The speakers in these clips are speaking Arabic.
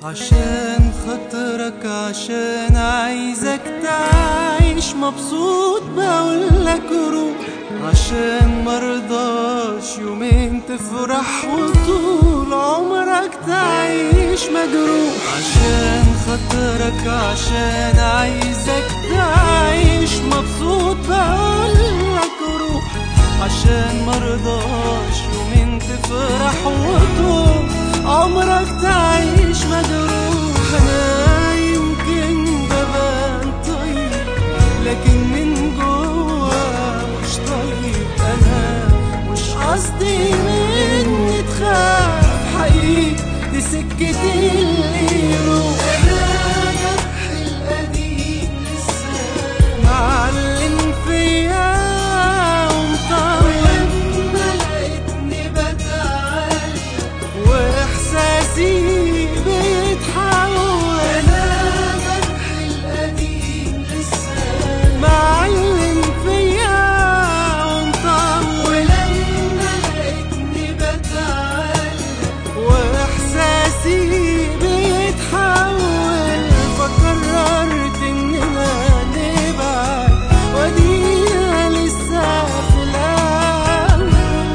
عشان خاطرك، عشان عايزك تعيش مبسوط بقولك روح، عشان مرضاش يومين تفرح وطول عمرك تعيش مجروح. عشان خاطرك، عشان عايزك تعيش مبسوط بقولك روح، عشان مرضاش يومين تفرح وطول عمرك تعيش مجروح. أنا يمكن ببان طيب لكن من جوا مش طيب، أنا مش قصدي مني تخاف، حقيقي دي سكتي اللي يروح. أنا جرحي القديم لسه معلم فيا ومطول، لما لقيتني بتعالج وإحساسي بيتحول. أنا جرحي القديم لسه معلم فيا ومطول، ولما لقيتني بتعالج وإحساسي بيتحول، فقررت إننا نبعد ودينا لسه في الأول.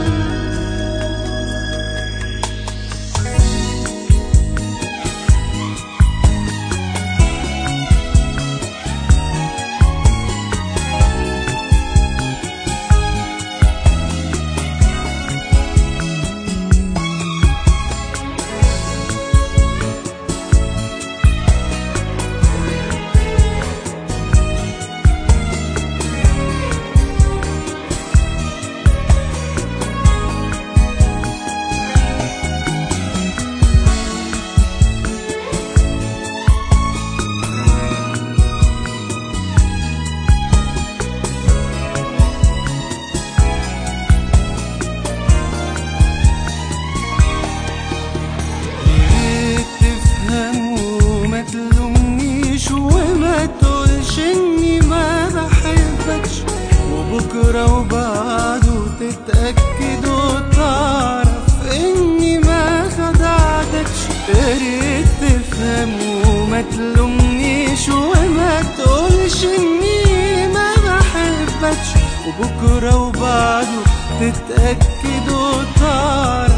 بكرة وبعده تتأكد وتعرف إني ما خدعتكش. ياريت تفهم وما تلومنيش وما تقولش إني ما بحبكش، وبكرة وبعده تتأكد وتعرف